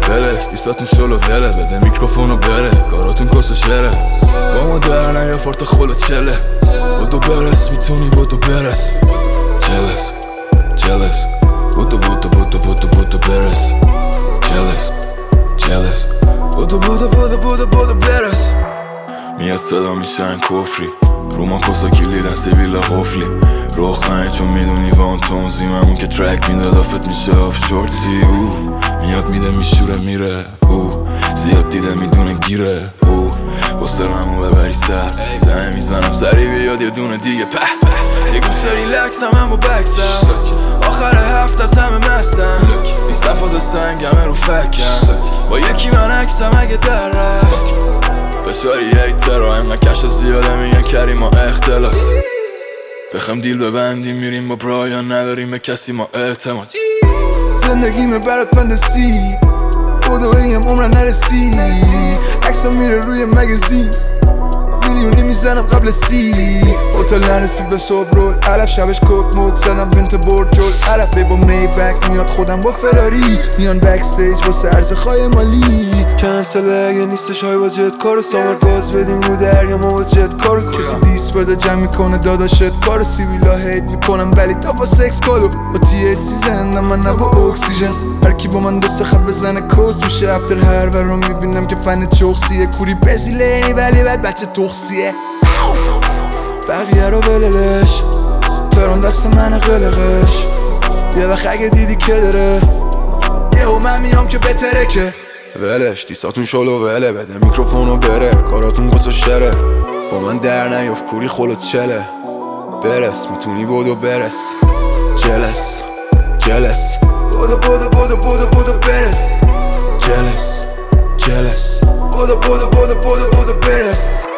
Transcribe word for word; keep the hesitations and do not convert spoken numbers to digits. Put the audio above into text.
ولش دیستاتون شلو وله بده میکروفونو بره کاراتون کس و شره با ما در نیا فارت خلو چله بودو برس میتونی بودو برس جلس جلس بودو بودو بودو بودو بودو برس جلس جلس بودو بودو بودو بودو بودو برس میاد صدا میشن کفری رو ما کسا کلیدن سیبیلا قفلی رو خنه چون میدونی وان تونزیممون که ترک میداد آفت میشه آف شورتی او میاد میده میشوره میره او زیاد دیده میدونه گیره او بسرمو ببری سر زمه میزنم سری بیاد یه دونه دیگه په یه گوشه ریلکس هم هم با بکسم آخر هفت از همه مستم نیستم فاز سنگمه رو فکم با یکی من عکسم اگه در رفت فشاری ایتر و هم نکش زیاده میگن کریم ما اختلاس بخم دیل ببندیم میریم با برایان نداریم به کسی ما اعتماد زندگیمه برات فندسی بودو ایم عمرن نرسی عکسم میره روی مگزین میلیونی میزنم قبل سی هتل نرسید به صبح رول علف شبش کت موک زدم بنت برد جل علف با می بک میاد خودم با فراری میان بک استیج واسه عرض خواهی مالی کنسله اگه نیستش های با جت کارو سامر گاز بدیم رو دریا ما با جت کارو کسی دیس بده جمع میکنه داداشت کارو سیویلا هیت میکنم ولی تا با سکس کالو با تی ایچ سی زندم من نه با اکسیژن هرکی با من دوست خب بزنه کوس میشه افتر هر ور رو میبینم که فن چخسیه کوری بزیلینی ولی بعد بچه تخصیه بقیه رو بللش ترون دست من قلقش یه وقت اگه دیدی که داره یهو من میام که بهتره که ولش دیساتون شلو وله بده میکروفونو بره کاراتون قصه شره با من در نیاف کوری خلوت چله برس میتونی بودو برس جلس جلس بودو بودو بودو بودو بودو برس جلس جلس بودو بودو بودو بودو بودو برس